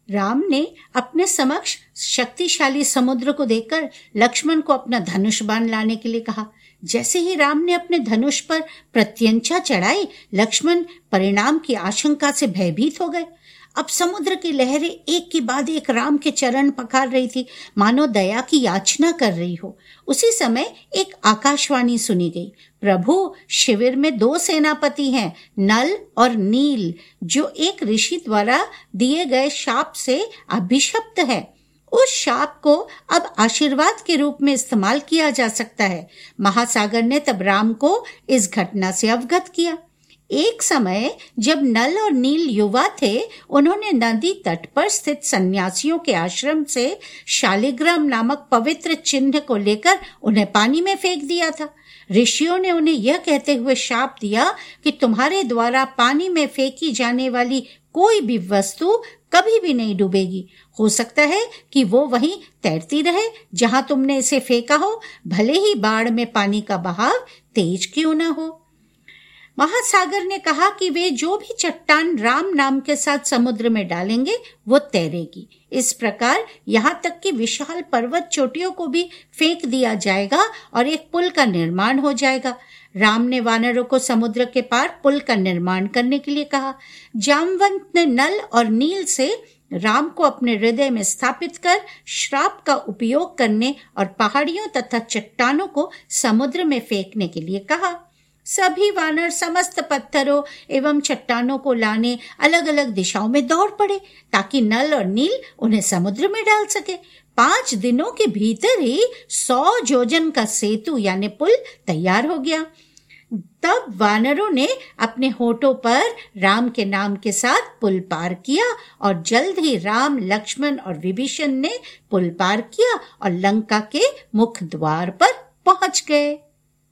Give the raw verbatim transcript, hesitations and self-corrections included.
राम ने अपने समक्ष शक्तिशाली समुद्र को देखकर लक्ष्मण को अपना धनुष बाण लाने के लिए कहा। जैसे ही राम ने अपने धनुष पर प्रत्यंचा चढ़ाई, लक्ष्मण परिणाम की आशंका से भयभीत हो गए। अब समुद्र की लहरें एक के बाद एक राम के चरण पखार रही थी, मानो दया की याचना कर रही हो। उसी समय एक आकाशवाणी सुनी गई। प्रभु, शिविर में दो सेनापति हैं, नल और नील, जो एक ऋषि द्वारा दिए गए शाप से अभिशप्त है। उस शाप को अब आशीर्वाद के रूप में इस्तेमाल किया जा सकता है। महासागर ने तब राम को इस घटना से अवगत किया। एक समय जब नल और नील युवा थे, उन्होंने नदी तट पर स्थित सन्यासियों के आश्रम से शालिग्राम नामक पवित्र चिन्ह को लेकर उन्हें पानी में फेंक दिया था। ऋषियों ने उन्हें यह कहते हुए शाप दिया कि तुम्हारे द्वारा पानी में फेंकी जाने वाली कोई भी वस्तु कभी भी नहीं डूबेगी। हो सकता है कि वो वहीं तैरती रहे जहां तुमने इसे फेंका हो, भले ही बाढ़ में पानी का बहाव तेज क्यों न हो। महासागर ने कहा कि वे जो भी चट्टान राम नाम के साथ समुद्र में डालेंगे वो तैरेगी। इस प्रकार यहाँ तक कि विशाल पर्वत चोटियों को भी फेंक दिया जाएगा और एक पुल का निर्माण हो जाएगा। राम ने वानरों को समुद्र के पार पुल का निर्माण करने के लिए कहा। जामवंत ने नल और नील से राम को अपने हृदय में स्थापित कर श्राप का उपयोग करने और पहाड़ियों तथा चट्टानों को समुद्र में फेंकने के लिए कहा। सभी वानर समस्त पत्थरों एवं चट्टानों को लाने अलग अलग दिशाओं में दौड़ पड़े ताकि नल और नील उन्हें समुद्र में डाल सके। पांच दिनों के भीतर ही सौ जोजन का सेतु यानी पुल तैयार हो गया। तब वानरों ने अपने होठों पर राम के नाम के साथ पुल पार किया और जल्द ही राम, लक्ष्मण और विभीषण ने पुल पार किया और लंका के मुख द्वार पर पहुंच गए।